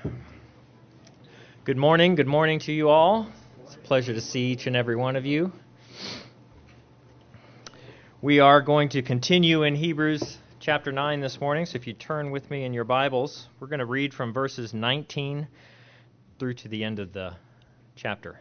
Good morning to you all. It's a pleasure to see each and every one of you. We are going to continue in Hebrews chapter 9 this morning, so if you turn with me in your Bibles, we're going to read from verses 19 through to the end of the chapter.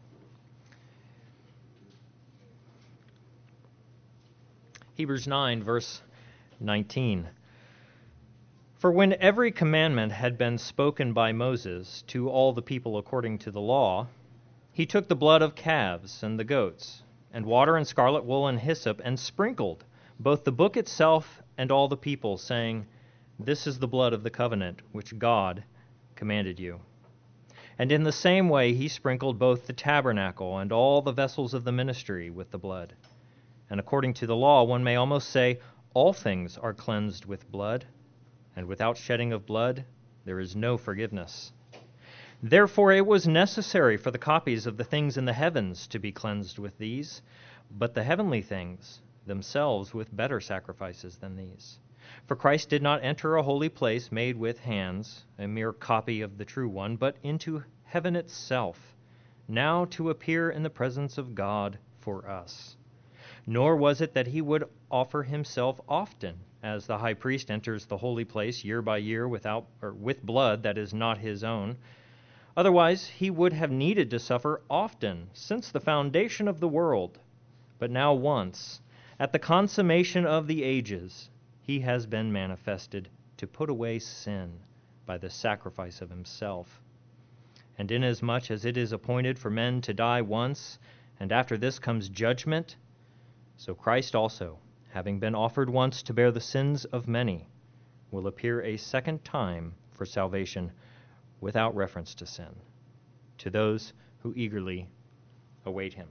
Hebrews 9, verse 19. For when every commandment had been spoken by Moses to all the people according to the law, he took the blood of calves and the goats, and water and scarlet wool and hyssop, and sprinkled both the book itself and all the people, saying, This is the blood of the covenant which God commanded you. And in the same way he sprinkled both the tabernacle and all the vessels of the ministry with the blood. And according to the law, one may almost say, all things are cleansed with blood, and without shedding of blood there is no forgiveness. Therefore it was necessary for the copies of the things in the heavens to be cleansed with these, but the heavenly things themselves with better sacrifices than these. For Christ did not enter a holy place made with hands, a mere copy of the true one, but into heaven itself, now to appear in the presence of God for us. Nor was it that he would offer himself often, as the high priest enters the holy place year by year with blood that is not his own. Otherwise he would have needed to suffer often since the foundation of the world. But now once, at the consummation of the ages, he has been manifested to put away sin by the sacrifice of himself. And inasmuch as it is appointed for men to die once, and after this comes judgment, so Christ also, having been offered once to bear the sins of many, will appear a second time for salvation without reference to sin, to those who eagerly await him.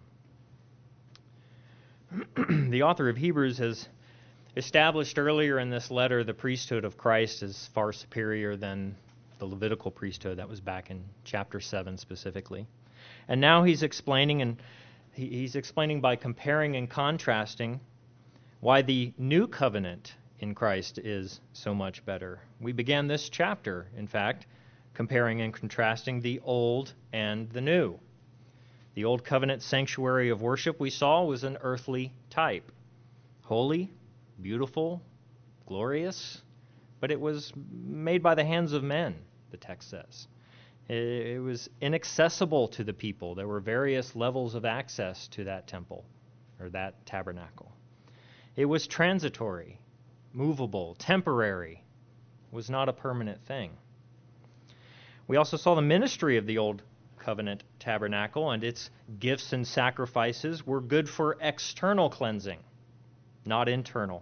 The author of Hebrews has established earlier in this letter the priesthood of Christ is far superior than the Levitical priesthood that was back in chapter 7 specifically. And now he's explaining by comparing and contrasting why the new covenant in Christ is so much better. We began this chapter, in fact, comparing and contrasting the old and the new. The old covenant sanctuary of worship we saw was an earthly type. Holy, beautiful, glorious, but it was made by the hands of men, the text says. It was inaccessible to the people. There were various levels of access to that temple or that tabernacle. It was transitory, movable, temporary. It was not a permanent thing. We also saw the ministry of the old covenant tabernacle, and its gifts and sacrifices were good for external cleansing, not internal.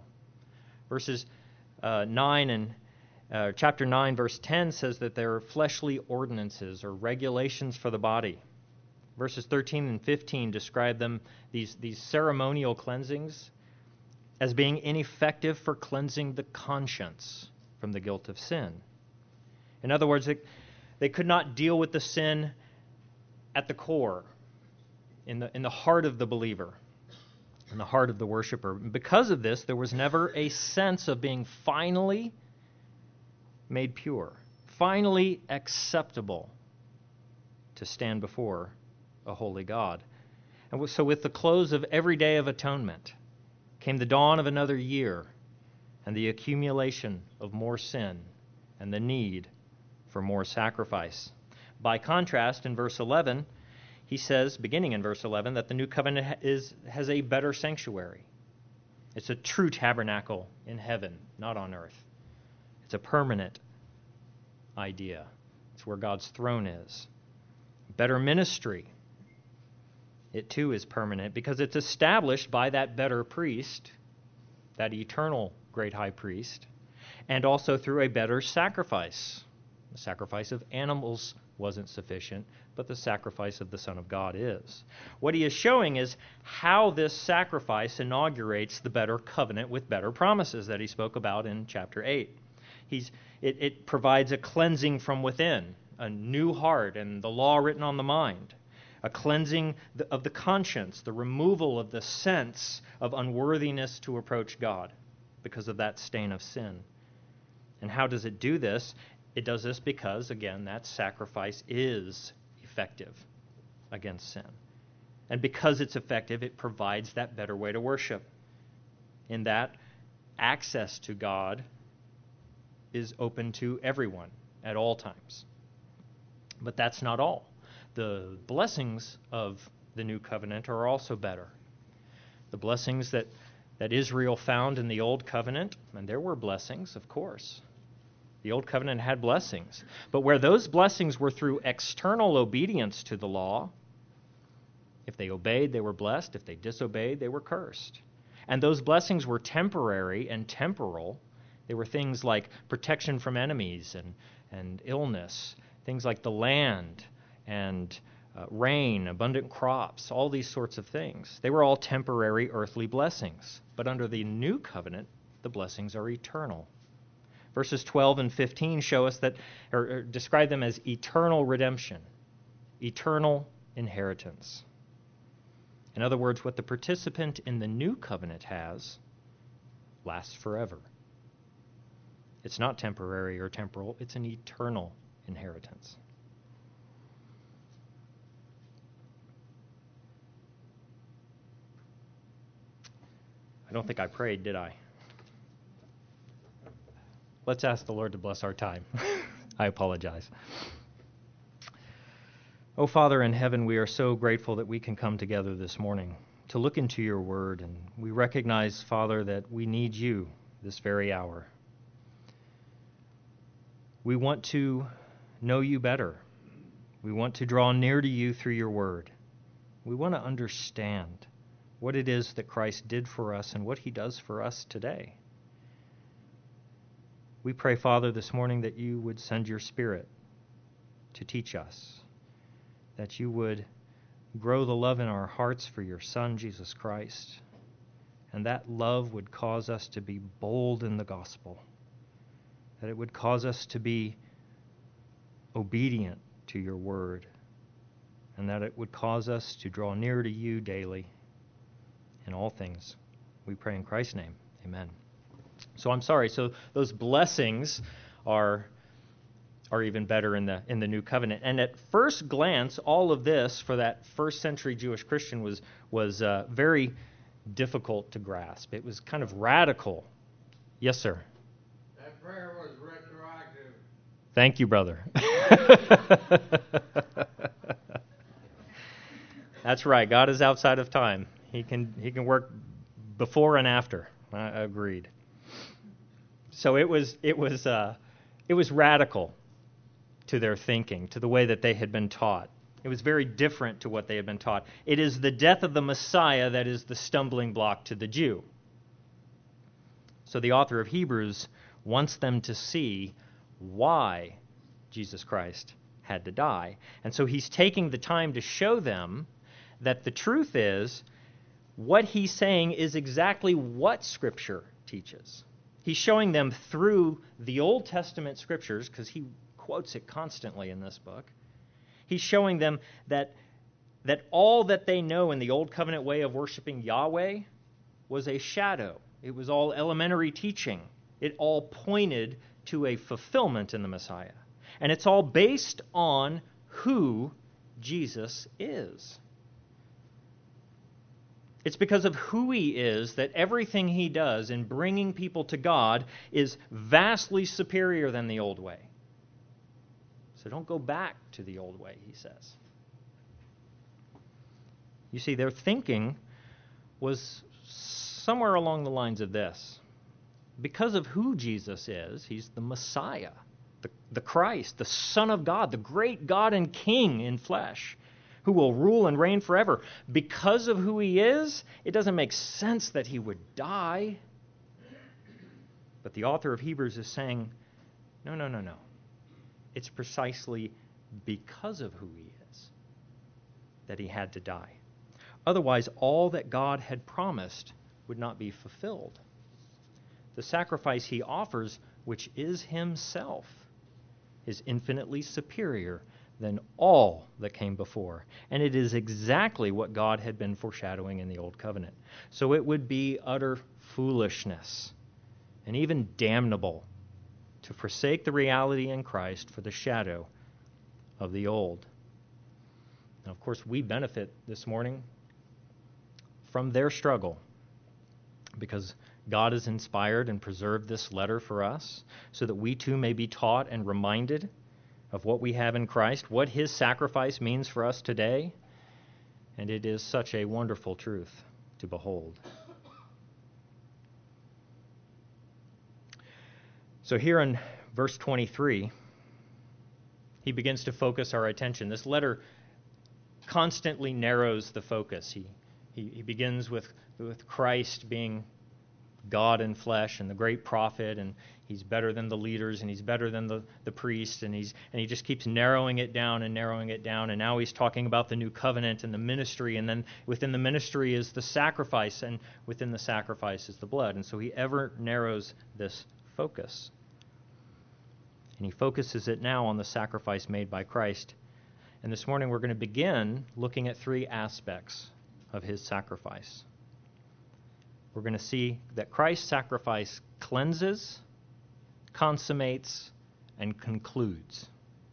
Chapter 9, verse 10 says that there are fleshly ordinances or regulations for the body. Verses 13 and 15 describe them, these ceremonial cleansings, as being ineffective for cleansing the conscience from the guilt of sin. In other words, they could not deal with the sin at the core, in the heart of the believer, in the heart of the worshiper. Because of this, there was never a sense of being finally made pure, finally acceptable to stand before a holy God. And so with the close of every day of atonement came the dawn of another year and the accumulation of more sin and the need for more sacrifice. By contrast, in verse 11, he says, beginning in verse 11, that the new covenant has a better sanctuary. It's a true tabernacle in heaven, not on earth. It's a permanent idea. It's where God's throne is. Better ministry. It too is permanent because it's established by that better priest, that eternal great high priest, and also through a better sacrifice. The sacrifice of animals wasn't sufficient, but the sacrifice of the Son of God is. What he is showing is how this sacrifice inaugurates the better covenant with better promises that he spoke about in chapter 8. It provides a cleansing from within, a new heart and the law written on the mind, a cleansing of the conscience, the removal of the sense of unworthiness to approach God because of that stain of sin. And how does it do this? It does this because, again, that sacrifice is effective against sin. And because it's effective, it provides that better way to worship. In that, access to God is open to everyone at all times. But that's not all. The blessings of the new covenant are also better. The blessings that Israel found in the old covenant, and there were blessings, of course. The old covenant had blessings. But where those blessings were through external obedience to the law, if they obeyed, they were blessed. If they disobeyed, they were cursed. And those blessings were temporary and temporal. They were things like protection from enemies and illness, things like the land and rain, abundant crops, all these sorts of things. They were all temporary earthly blessings. But under the new covenant, the blessings are eternal. Verses 12 and 15 show us that, or describe them as eternal redemption, eternal inheritance. In other words, what the participant in the new covenant has lasts forever. It's not temporary or temporal, it's an eternal inheritance. I don't think I prayed, did I? Let's ask the Lord to bless our time. I apologize. Oh, Father in heaven, we are so grateful that we can come together this morning to look into your word, and we recognize, Father, that we need you this very hour. We want to know you better. We want to draw near to you through your word. We want to understand what it is that Christ did for us and what he does for us today. We pray, Father, this morning that you would send your Spirit to teach us, that you would grow the love in our hearts for your Son, Jesus Christ, and that love would cause us to be bold in the gospel, that it would cause us to be obedient to your word, and that it would cause us to draw near to you daily in all things. We pray in Christ's name. Amen. So I'm sorry. So those blessings are even better in the new covenant. And at first glance, all of this for that first century Jewish Christian was very difficult to grasp. It was kind of radical. Yes, sir. That prayer was retroactive. Thank you, brother. That's right. God is outside of time. He can work before and after. I agreed. So it was radical to their thinking, to the way that they had been taught. It was very different to what they had been taught. It is the death of the Messiah that is the stumbling block to the Jew. So the author of Hebrews wants them to see why Jesus Christ had to die. And so he's taking the time to show them that the truth is what he's saying is exactly what Scripture teaches. He's showing them through the Old Testament Scriptures, because he quotes it constantly in this book. He's showing them that all that they know in the Old Covenant way of worshiping Yahweh was a shadow. It was all elementary teaching. It all pointed to a fulfillment in the Messiah. And it's all based on who Jesus is. It's because of who he is that everything he does in bringing people to God is vastly superior than the old way. So don't go back to the old way, he says. You see, their thinking was somewhere along the lines of this. Because of who Jesus is, he's the Messiah, the Christ, the Son of God, the great God and King in flesh, who will rule and reign forever. Because of who he is, it doesn't make sense that he would die. But the author of Hebrews is saying, no. It's precisely because of who he is that he had to die. Otherwise, all that God had promised would not be fulfilled. The sacrifice he offers, which is himself, is infinitely superior than all that came before. And it is exactly what God had been foreshadowing in the Old Covenant. So it would be utter foolishness and even damnable to forsake the reality in Christ for the shadow of the old. Now, of course, we benefit this morning from their struggle because God has inspired and preserved this letter for us so that we too may be taught and reminded of what we have in Christ, what his sacrifice means for us today, and it is such a wonderful truth to behold. So here in verse 23, he begins to focus our attention. This letter constantly narrows the focus. He begins with Christ being God in flesh and the great prophet, and he's better than the leaders, and he's better than the priests, and he just keeps narrowing it down, and now he's talking about the new covenant and the ministry, and then within the ministry is the sacrifice, and within the sacrifice is the blood. And so he ever narrows this focus. And he focuses it now on the sacrifice made by Christ. And this morning we're going to begin looking at three aspects of his sacrifice. We're going to see that Christ's sacrifice cleanses, consummates, and concludes.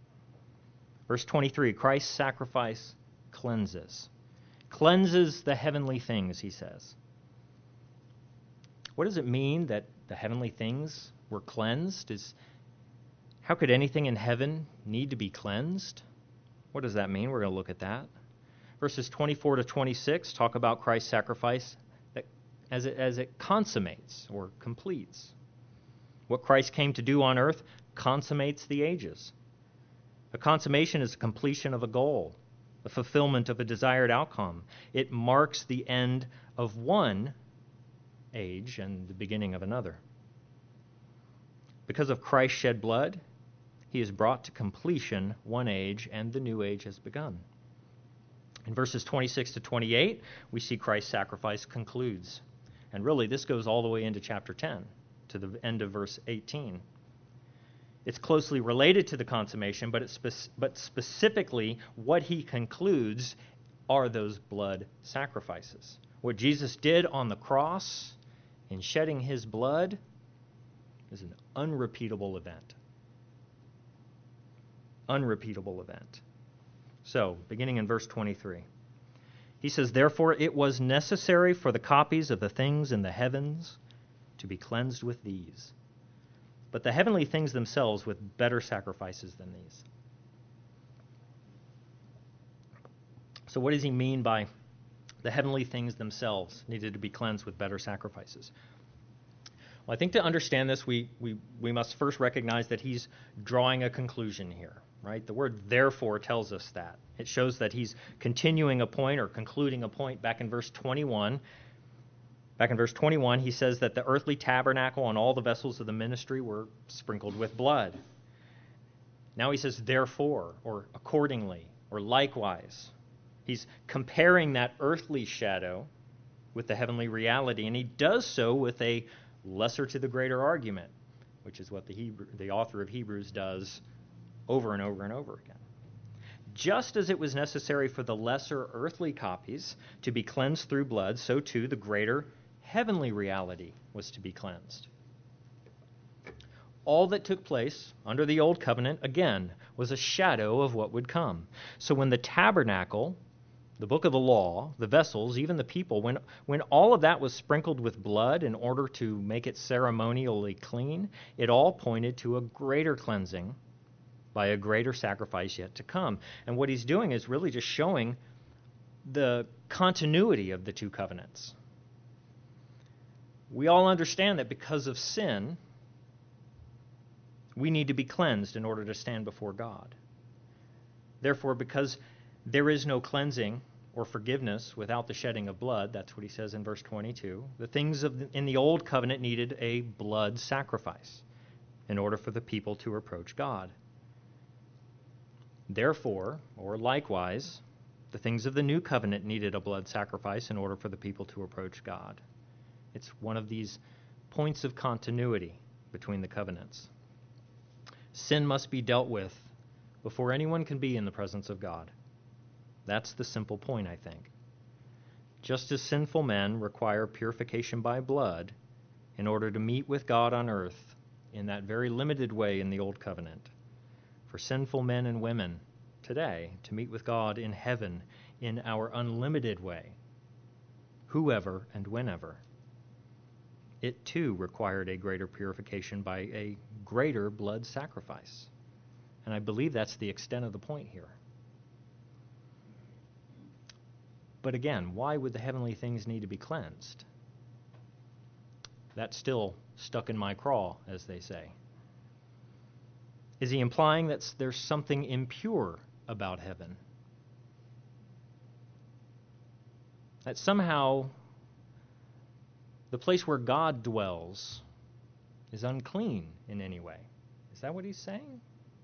Verse 23, Christ's sacrifice cleanses. Cleanses the heavenly things, he says. What does it mean that the heavenly things were cleansed? How could anything in heaven need to be cleansed? What does that mean? We're going to look at that. Verses 24 to 26 talk about Christ's sacrifice as it consummates or completes. What Christ came to do on earth consummates the ages. A consummation is a completion of a goal, a fulfillment of a desired outcome. It marks the end of one age and the beginning of another. Because of Christ's shed blood, he has brought to completion one age, and the new age has begun. In verses 26 to 28, we see Christ's sacrifice concludes. And really, this goes all the way into chapter 10, to the end of verse 18. It's closely related to the consummation, but specifically what he concludes are those blood sacrifices. What Jesus did on the cross in shedding his blood is an unrepeatable event. Unrepeatable event. So, beginning in verse 23, he says, "Therefore it was necessary for the copies of the things in the heavens to be cleansed with these, but the heavenly things themselves with better sacrifices than these." So what does he mean by the heavenly things themselves needed to be cleansed with better sacrifices? Well, I think to understand this, we must first recognize that he's drawing a conclusion here, right? The word therefore tells us that. It shows that he's continuing a point or concluding a point back in verse 21. Back in verse 21, he says that the earthly tabernacle and all the vessels of the ministry were sprinkled with blood. Now he says therefore, or accordingly, or likewise. He's comparing that earthly shadow with the heavenly reality, and he does so with a lesser to the greater argument, which is what the author of Hebrews does over and over and over again. Just as it was necessary for the lesser earthly copies to be cleansed through blood, so too the greater heavenly reality was to be cleansed. All that took place under the old covenant, again, was a shadow of what would come. So when the tabernacle, the book of the law, the vessels, even the people, when all of that was sprinkled with blood in order to make it ceremonially clean, it all pointed to a greater cleansing by a greater sacrifice yet to come. And what he's doing is really just showing the continuity of the two covenants. We all understand that because of sin, we need to be cleansed in order to stand before God. Therefore, because there is no cleansing or forgiveness without the shedding of blood, that's what he says in verse 22, the things in the old covenant needed a blood sacrifice in order for the people to approach God. Therefore, or likewise, the things of the new covenant needed a blood sacrifice in order for the people to approach God. It's one of these points of continuity between the covenants. Sin must be dealt with before anyone can be in the presence of God. That's the simple point, I think. Just as sinful men require purification by blood in order to meet with God on earth, in that very limited way in the Old Covenant for sinful men and women today to meet with God in heaven in our unlimited way, whoever and whenever. It too required a greater purification by a greater blood sacrifice. And I believe that's the extent of the point here. But again, why would the heavenly things need to be cleansed? That's still stuck in my craw, as they say. Is he implying that there's something impure about heaven? That somehow the place where God dwells is unclean in any way? Is that what he's saying?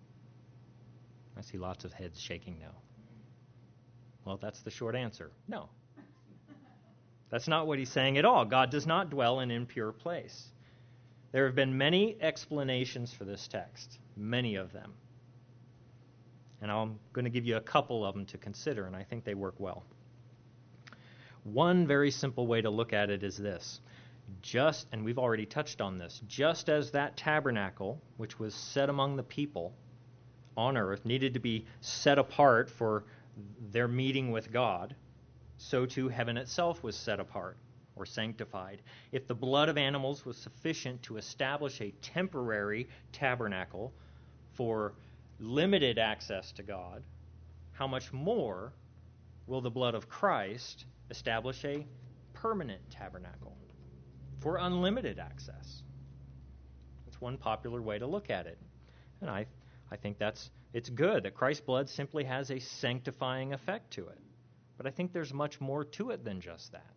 I see lots of heads shaking now. Well, that's the short answer. No. That's not what he's saying at all. God does not dwell in an impure place. There have been many explanations for this text, many of them. And I'm going to give you a couple of them to consider, and I think they work well. One very simple way to look at it is this. And we've already touched on this, just as that tabernacle, which was set among the people on earth, needed to be set apart for their meeting with God, so too heaven itself was set apart or sanctified. If the blood of animals was sufficient to establish a temporary tabernacle for limited access to God, how much more will the blood of Christ establish a permanent tabernacle for unlimited access? That's one popular way to look at it. And I think it's good that Christ's blood simply has a sanctifying effect to it. But I think there's much more to it than just that.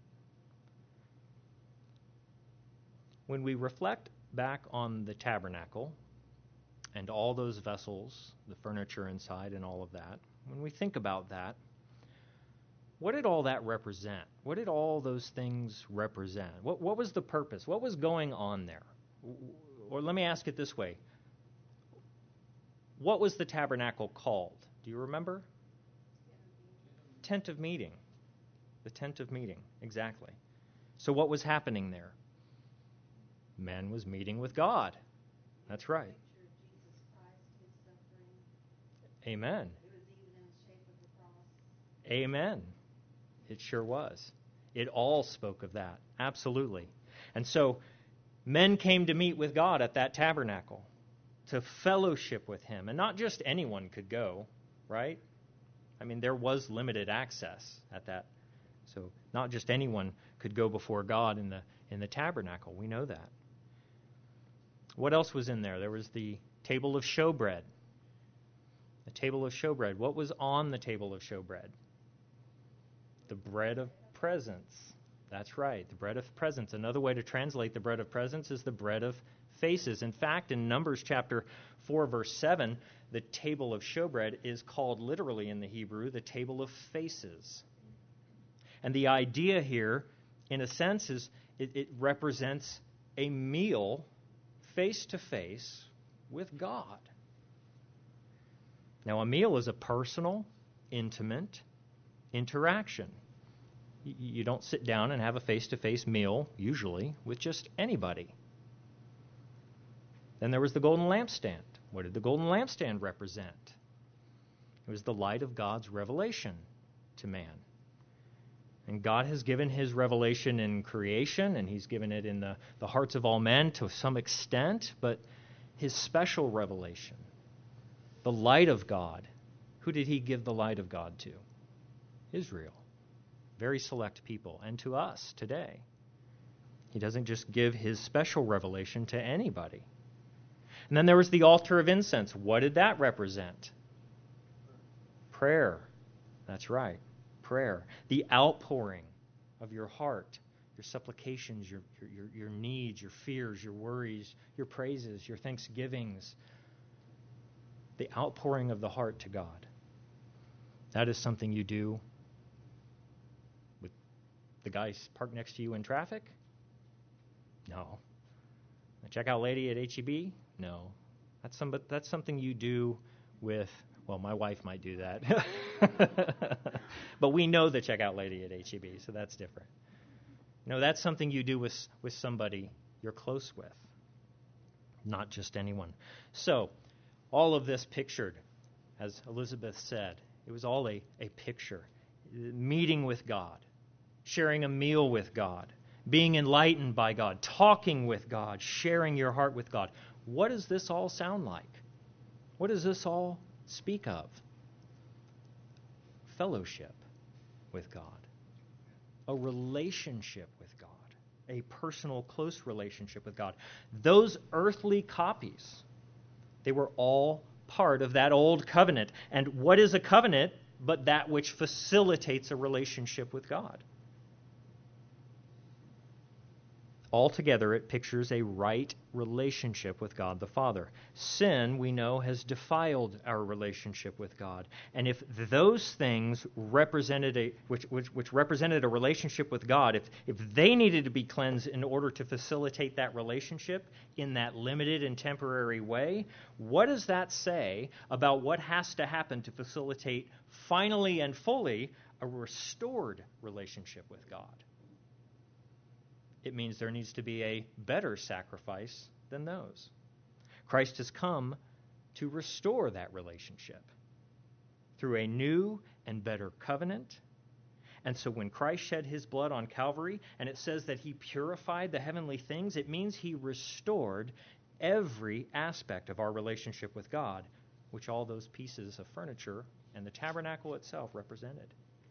When we reflect back on the tabernacle and all those vessels, the furniture inside and all of that, when we think about that, what did all that represent? What did all those things represent? What was the purpose? What was going on there? Or let me ask it this way. What was the tabernacle called? Do you remember? Tent of meeting. The tent of meeting, exactly. So what was happening there? Man was meeting with God. That's right. Amen. Amen. It sure was. It all spoke of that. Absolutely. And so men came to meet with God at that tabernacle, to fellowship with him. And not just anyone could go, right? I mean, there was limited access at that. So not just anyone could go before God in the tabernacle. We know that. What else was in there? There was the table of showbread. The table of showbread. What was on the table of showbread? The bread of presence. That's right, the bread of presence. Another way to translate the bread of presence is the bread of faces. In fact, in Numbers chapter 4, verse 7, the table of showbread is called literally in the Hebrew the table of faces. And the idea here, in a sense, is it represents a meal face to face with God. Now, a meal is a personal, intimate interaction. You don't sit down and have a face-to-face meal, usually, with just anybody. Then there was the golden lampstand. What did the golden lampstand represent? It was the light of God's revelation to man. And God has given his revelation in creation, and he's given it in the hearts of all men to some extent, but his special revelation, the light of God, who did he give the light of God to? Israel. Very select people, and to us today. He doesn't just give his special revelation to anybody. And then there was the altar of incense. What did that represent? Prayer. That's right. Prayer. The outpouring of your heart, your supplications, your needs, your fears, your worries, your praises, your thanksgivings. The outpouring of the heart to God. That is something you do with the guy parked next to you in traffic? No. The checkout lady at H-E-B? No. That's something you do with, well, my wife might do that. But we know the checkout lady at H-E-B, so that's different. No, that's something you do with somebody you're close with. not just anyone. So, all of this pictured, as Elizabeth said, it was all a picture. Meeting with God, sharing a meal with God, being enlightened by God, talking with God, sharing your heart with God. What does this all sound like? What does this all speak of? Fellowship with God, a relationship with God, a personal, close relationship with God. Those earthly copies, they were all part of that old covenant. And what is a covenant but that which facilitates a relationship with God? Altogether, it pictures a right relationship with God the Father. Sin, we know, has defiled our relationship with God. And if those things represented which represented a relationship with God, if they needed to be cleansed in order to facilitate that relationship in that limited and temporary way, what does that say about what has to happen to facilitate finally and fully a restored relationship with God? It means there needs to be a better sacrifice than those. Christ has come to restore that relationship through a new and better covenant. And so when Christ shed his blood on Calvary, and it says that he purified the heavenly things, it means he restored every aspect of our relationship with God, which all those pieces of furniture and the tabernacle itself represented.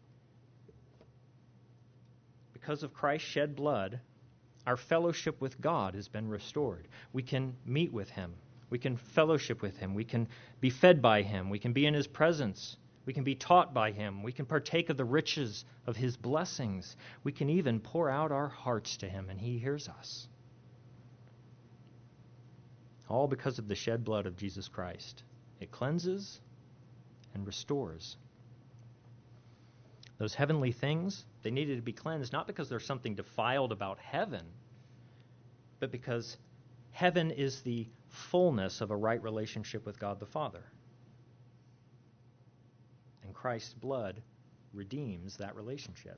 Because of Christ's shed blood, our fellowship with God has been restored. We can meet with him. We can fellowship with him. We can be fed by him. We can be in his presence. We can be taught by him. We can partake of the riches of his blessings. We can even pour out our hearts to him, and he hears us. All because of the shed blood of Jesus Christ. It cleanses and restores. Those heavenly things, they needed to be cleansed, not because there's something defiled about heaven, but because heaven is the fullness of a right relationship with God the Father. And Christ's blood redeems that relationship.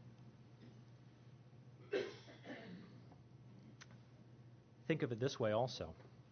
Think of it this way also.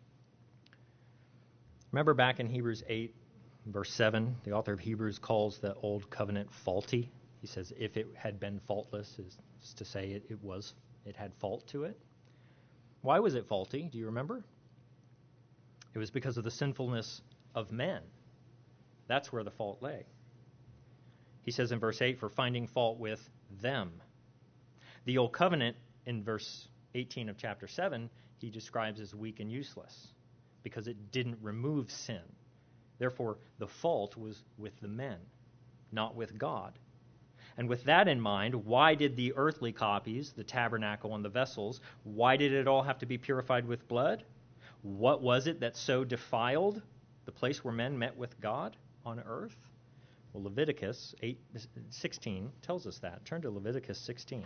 Remember back in Hebrews 8, verse 7, the author of Hebrews calls the old covenant faulty. He says if it had been faultless, is to say it had fault to it. Why was it faulty? Do you remember? It was because of the sinfulness of men. That's where the fault lay. He says in verse 8, for finding fault with them. The old covenant in verse 18 of chapter 7, he describes as weak and useless because it didn't remove sin. Therefore, the fault was with the men, not with God. And with that in mind, why did the earthly copies, the tabernacle and the vessels, why did it all have to be purified with blood? What was it that so defiled the place where men met with God on earth? Well, Leviticus 16 tells us that. Turn to Leviticus 16.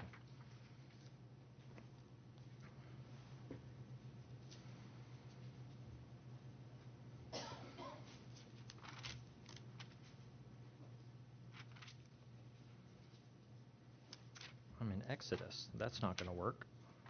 I'm in Exodus. That's not going to work.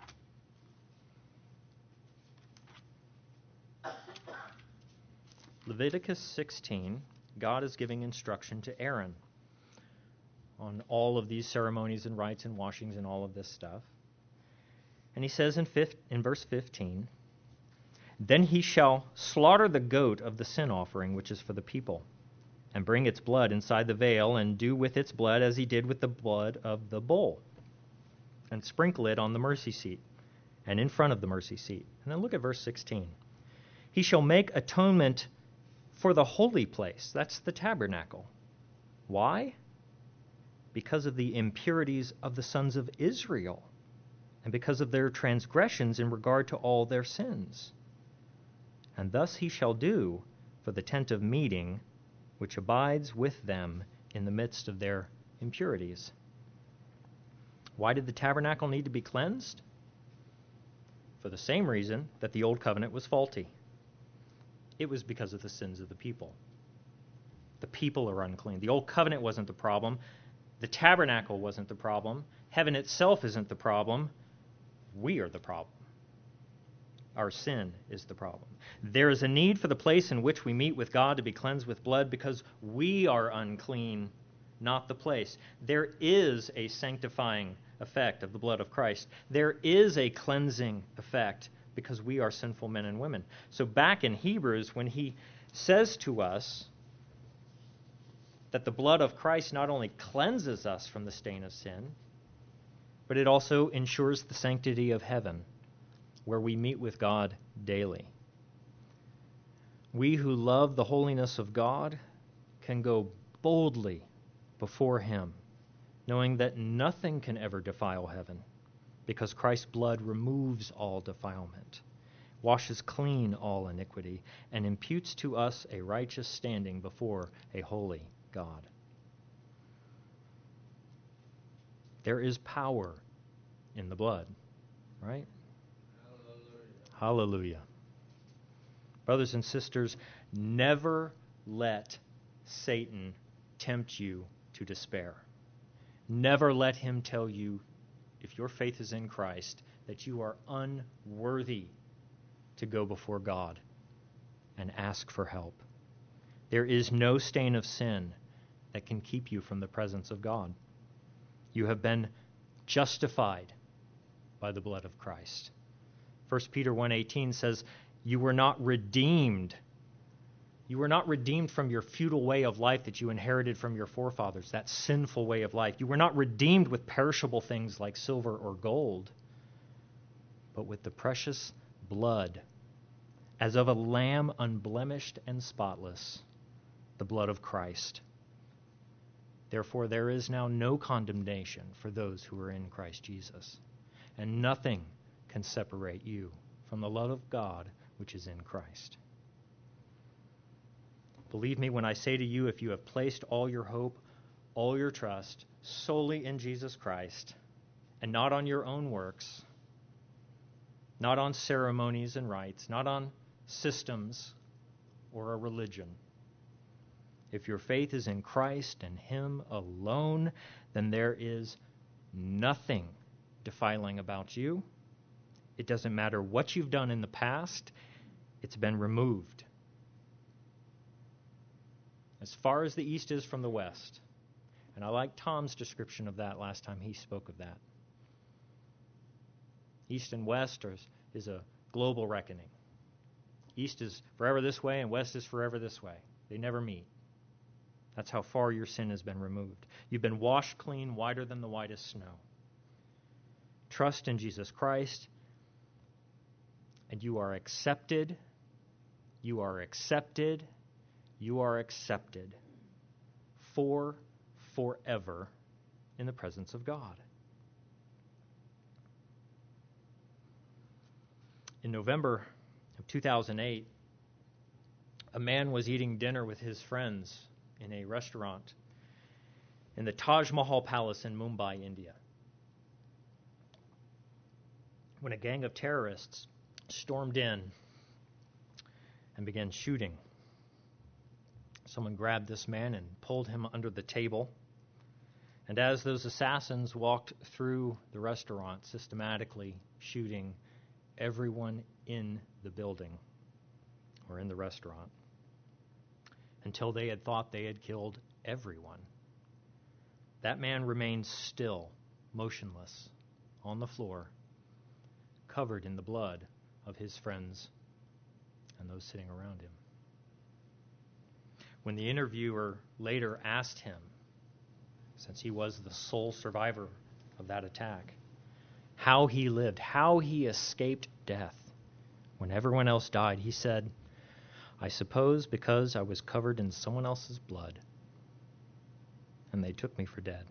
Leviticus 16, God is giving instruction to Aaron on all of these ceremonies and rites and washings and all of this stuff. And he says in verse 15, then he shall slaughter the goat of the sin offering, which is for the people, and bring its blood inside the veil, and do with its blood as he did with the blood of the bull, and sprinkle it on the mercy seat and in front of the mercy seat. And then look at verse 16. He shall make atonement for the holy place. That's the tabernacle. Why? Because of the impurities of the sons of Israel and because of their transgressions in regard to all their sins. And thus he shall do for the tent of meeting, which abides with them in the midst of their impurities. Why did the tabernacle need to be cleansed? For the same reason that the old covenant was faulty. It was because of the sins of the people. The people are unclean. The old covenant wasn't the problem. The tabernacle wasn't the problem. Heaven itself isn't the problem. We are the problem. Our sin is the problem. There is a need for the place in which we meet with God to be cleansed with blood because we are unclean, not the place. There is a sanctifying effect of the blood of Christ. There is a cleansing effect because we are sinful men and women. So back in Hebrews, when he says to us that the blood of Christ not only cleanses us from the stain of sin, but it also ensures the sanctity of heaven, where we meet with God daily. We who love the holiness of God can go boldly before him, knowing that nothing can ever defile heaven, because Christ's blood removes all defilement, washes clean all iniquity, and imputes to us a righteous standing before a holy God. There is power in the blood, right? Hallelujah. Brothers and sisters, never let Satan tempt you to despair. Never let him tell you, if your faith is in Christ, that you are unworthy to go before God and ask for help. There is no stain of sin that can keep you from the presence of God. You have been justified by the blood of Christ. 1 Peter 1:18 says, you were not redeemed. You were not redeemed from your futile way of life that you inherited from your forefathers, that sinful way of life. You were not redeemed with perishable things like silver or gold, but with the precious blood, as of a lamb unblemished and spotless, the blood of Christ. Therefore, there is now no condemnation for those who are in Christ Jesus, and nothing can separate you from the love of God which is in Christ. Believe me when I say to you, if you have placed all your hope, all your trust solely in Jesus Christ, and not on your own works, not on ceremonies and rites, not on systems or a religion, if your faith is in Christ and Him alone, then there is nothing defiling about you. It doesn't matter what you've done in the past, it's been removed. As far as the east is from the west. And I like Tom's description of that last time he spoke of that. East and west is a global reckoning. East is forever this way and west is forever this way. They never meet. That's how far your sin has been removed. You've been washed clean, whiter than the whitest snow. Trust in Jesus Christ, and you are accepted. You are accepted. You are accepted for forever in the presence of God. In November of 2008, a man was eating dinner with his friends in a restaurant in the Taj Mahal Palace in Mumbai, India, when a gang of terrorists stormed in and began shooting. Someone grabbed this man and pulled him under the table. And as those assassins walked through the restaurant, systematically shooting everyone in the building or in the restaurant, until they had thought they had killed everyone, that man remained still, motionless, on the floor, covered in the blood of his friends and those sitting around him. When the interviewer later asked him, since he was the sole survivor of that attack, how he lived, how he escaped death when everyone else died, he said, I suppose because I was covered in someone else's blood, and they took me for dead.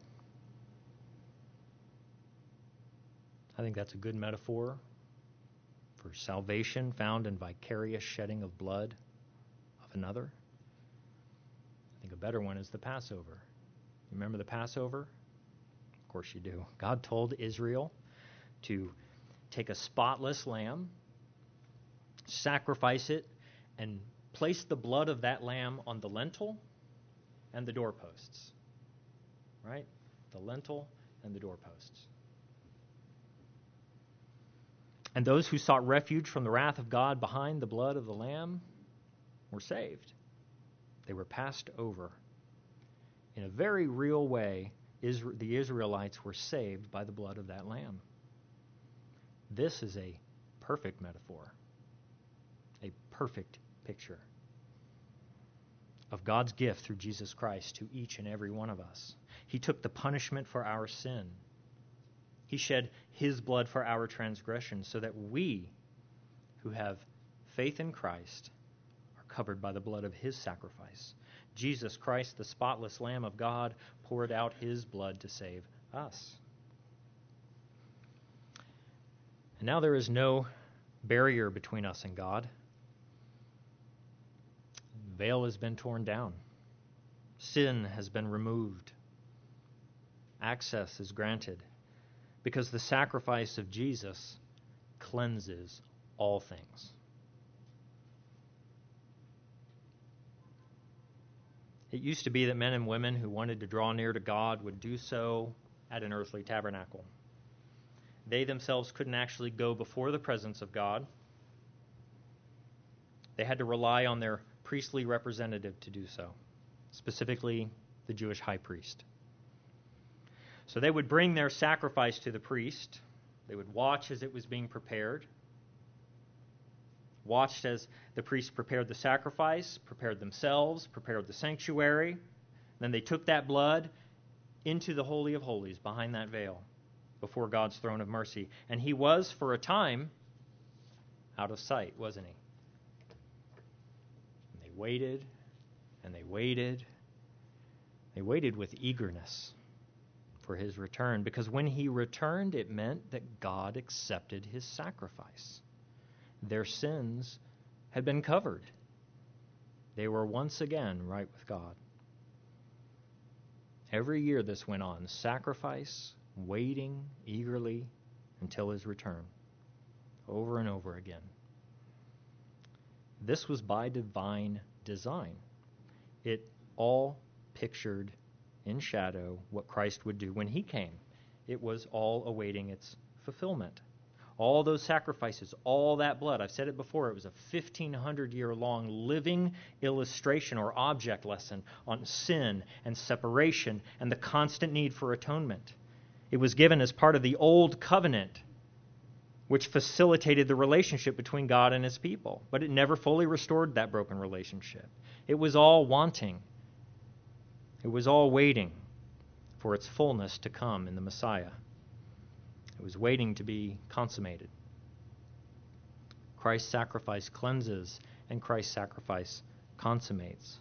I think that's a good metaphor for salvation found in vicarious shedding of blood of another. I think a better one is the Passover. Remember the Passover? Of course you do. God told Israel to take a spotless lamb, sacrifice it, and place the blood of that lamb on the lintel and the doorposts. Right? The lintel and the doorposts. And those who sought refuge from the wrath of God behind the blood of the Lamb were saved. They were passed over. In a very real way, the Israelites were saved by the blood of that Lamb. This is a perfect metaphor, a perfect picture of God's gift through Jesus Christ to each and every one of us. He took the punishment for our sin. He shed his blood for our transgression so that we who have faith in Christ are covered by the blood of his sacrifice. Jesus Christ, the spotless Lamb of God, poured out his blood to save us. And now there is no barrier between us and God. The veil has been torn down. Sin has been removed. Access is granted because the sacrifice of Jesus cleanses all things. It used to be that men and women who wanted to draw near to God would do so at an earthly tabernacle. They themselves couldn't actually go before the presence of God. They had to rely on their priestly representative to do so, specifically the Jewish high priest. So they would bring their sacrifice to the priest. They would watch as it was being prepared, watched as the priest prepared the sacrifice, prepared themselves, prepared the sanctuary. Then they took that blood into the Holy of Holies behind that veil before God's throne of mercy. And he was, for a time, out of sight, wasn't he? And they waited, and they waited. They waited with eagerness for his return, because when he returned, it meant that God accepted his sacrifice. Their sins had been covered. They were once again right with God. Every year this went on, sacrifice, waiting eagerly until his return, over and over again. This was by divine design. It all pictured in shadow what Christ would do when he came. It was all awaiting its fulfillment. All those sacrifices, all that blood, I've said it before, it was a 1,500-year-long living illustration or object lesson on sin and separation and the constant need for atonement. It was given as part of the old covenant, which facilitated the relationship between God and his people, but it never fully restored that broken relationship. It was all wanting. It was all waiting for its fullness to come in the Messiah. It was waiting to be consummated. Christ's sacrifice cleanses, and Christ's sacrifice consummates.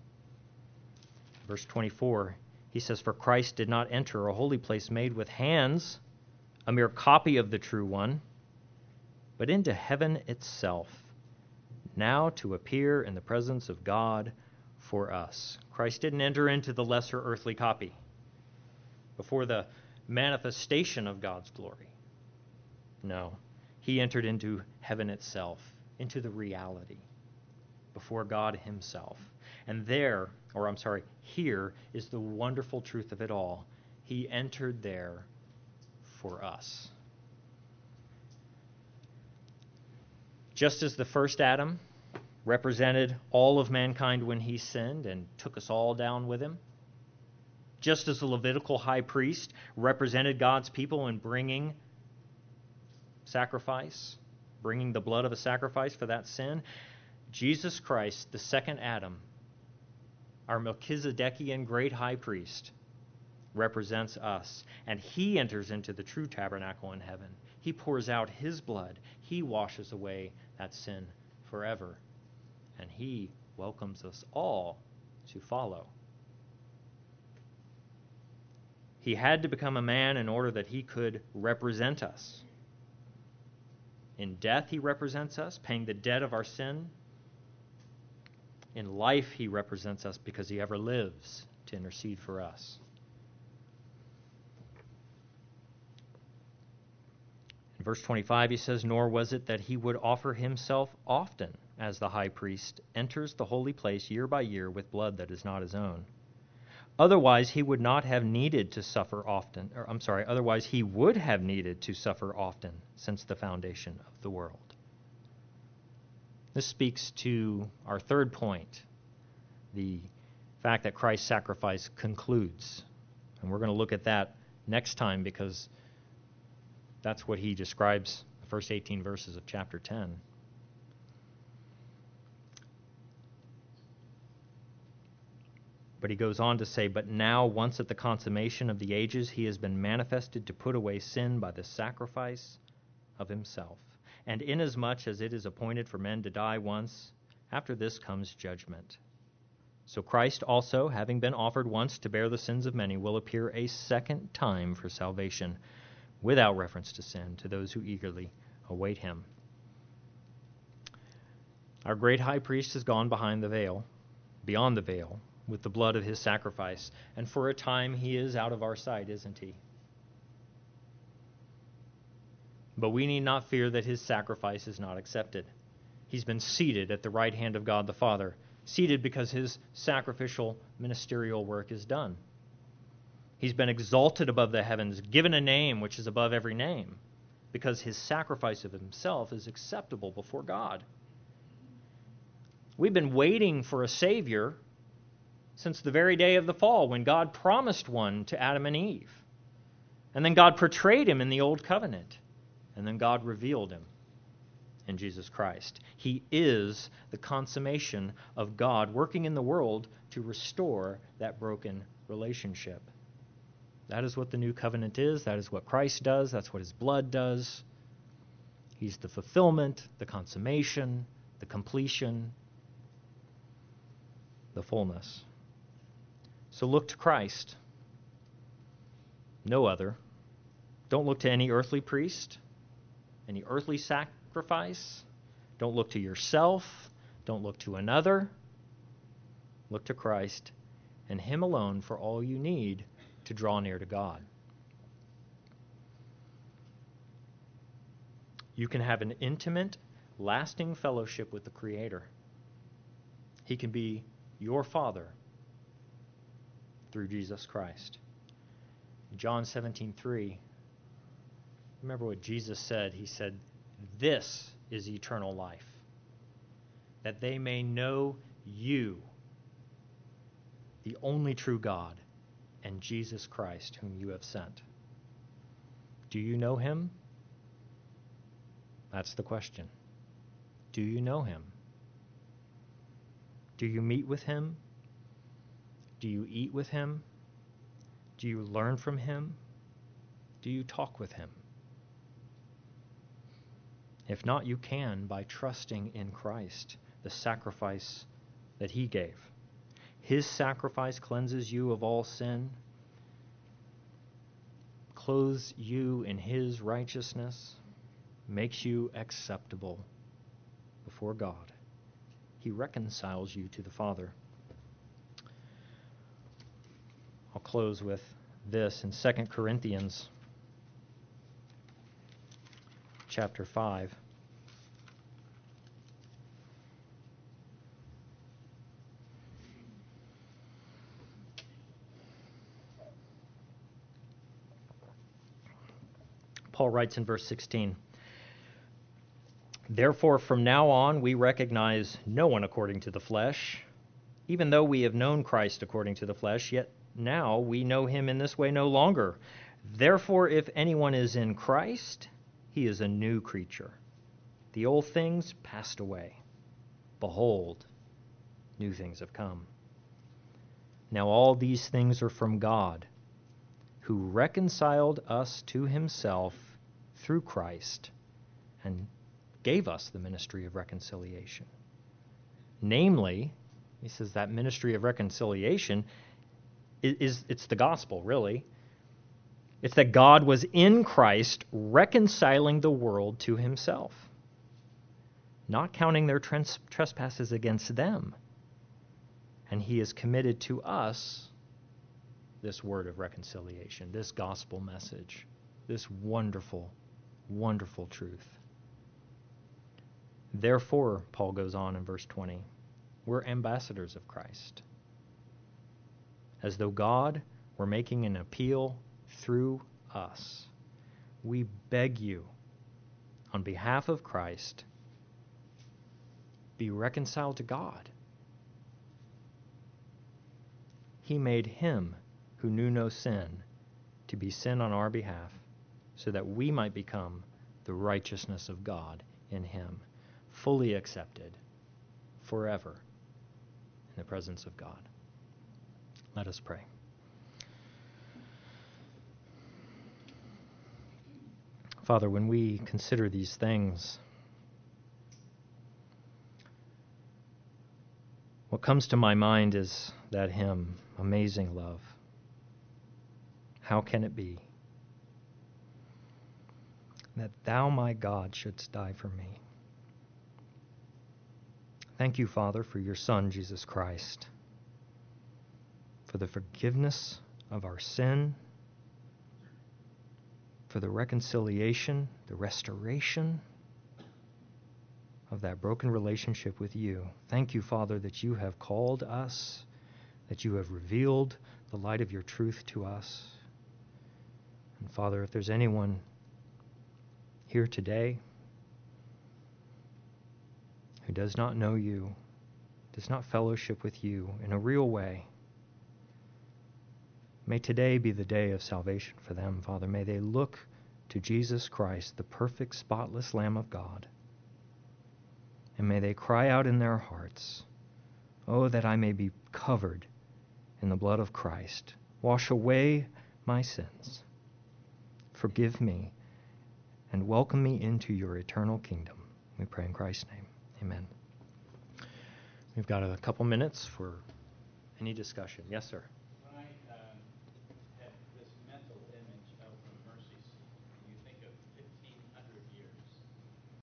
Verse 24, he says, "For Christ did not enter a holy place made with hands, a mere copy of the true one, but into heaven itself, now to appear in the presence of God for us." Christ didn't enter into the lesser earthly copy before the manifestation of God's glory. No, he entered into heaven itself, into the reality, before God himself. And here is the wonderful truth of it all. He entered there for us. Just as the first Adam represented all of mankind when he sinned and took us all down with him, just as the Levitical high priest represented God's people in bringing sacrifice, bringing the blood of a sacrifice for that sin, Jesus Christ, the second Adam, our Melchizedekian great high priest, represents us. And he enters into the true tabernacle in heaven. He pours out his blood. He washes away that sin forever. And he welcomes us all to follow. He had to become a man in order that he could represent us. In death, he represents us, paying the debt of our sin. In life, he represents us because he ever lives to intercede for us. In verse 25, he says, "Nor was it that he would offer himself often, as the high priest enters the holy place year by year with blood that is not his own. Otherwise, he would not have needed to suffer often. Otherwise he would have needed to suffer often since the foundation of the world. This speaks to our third point, the fact that Christ's sacrifice concludes. And we're going to look at that next time because that's what he describes the first 18 verses of chapter 10. But he goes on to say, "But now, once at the consummation of the ages, he has been manifested to put away sin by the sacrifice of himself. And inasmuch as it is appointed for men to die once, after this comes judgment. So Christ also, having been offered once to bear the sins of many, will appear a second time for salvation, without reference to sin, to those who eagerly await him." Our great high priest has gone beyond the veil, with the blood of his sacrifice. And for a time he is out of our sight, isn't he? But we need not fear that his sacrifice is not accepted. He's been seated at the right hand of God the Father, seated because his sacrificial ministerial work is done. He's been exalted above the heavens, given a name which is above every name, because his sacrifice of himself is acceptable before God. We've been waiting for a Savior since the very day of the fall, when God promised one to Adam and Eve. And then God portrayed him in the Old Covenant. And then God revealed him in Jesus Christ. He is the consummation of God working in the world to restore that broken relationship. That is what the new covenant is. That is what Christ does. That's what his blood does. He's the fulfillment, the consummation, the completion, the fullness. So look to Christ. No other. Don't look to any earthly priest, any earthly sacrifice. Don't look to yourself. Don't look to another. Look to Christ and him alone for all you need to draw near to God. You can have an intimate, lasting fellowship with the Creator. He can be your Father through Jesus Christ. In John 17:3, remember what Jesus said. He said, "This is eternal life, that they may know you, the only true God, and Jesus Christ, whom you have sent." Do you know him? That's the question. Do you know him? Do you meet with him? Do you eat with him? Do you learn from him? Do you talk with him? If not, you can by trusting in Christ, the sacrifice that he gave. His sacrifice cleanses you of all sin, clothes you in his righteousness, makes you acceptable before God. He reconciles you to the Father. I'll close with this in 2 Corinthians chapter 5. Paul writes in verse 16, "Therefore from now on we recognize no one according to the flesh. Even though we have known Christ according to the flesh, yet now we know him in this way no longer. Therefore, if anyone is in Christ, he is a new creature. The old things passed away. Behold, new things have come. Now all these things are from God, who reconciled us to himself through Christ and gave us the ministry of reconciliation." Namely, he says that ministry of reconciliation it's the gospel, really. It's that God was in Christ reconciling the world to himself, not counting their trespasses against them. And he has committed to us this word of reconciliation, this gospel message, this wonderful, wonderful truth. Therefore, Paul goes on in verse 20, we're ambassadors of Christ. as though God were making an appeal through us. We beg you, on behalf of Christ, be reconciled to God. He made him who knew no sin to be sin on our behalf, so that we might become the righteousness of God in him, fully accepted forever in the presence of God. Let us pray. Father, when we consider these things, what comes to my mind is that hymn, Amazing Love. How can it be that thou, my God, shouldst die for me? Thank you, Father, for your Son, Jesus Christ, for the forgiveness of our sin, for the reconciliation, the restoration of that broken relationship with you. Thank you, Father, that you have called us, that you have revealed the light of your truth to us. And Father, if there's anyone here today who does not know you, does not fellowship with you in a real way, may today be the day of salvation for them, Father. May they look to Jesus Christ, the perfect, spotless Lamb of God, and may they cry out in their hearts, "Oh, that I may be covered in the blood of Christ. Wash away my sins. Forgive me and welcome me into your eternal kingdom." We pray in Christ's name. Amen. We've got a couple minutes for any discussion. Yes, sir.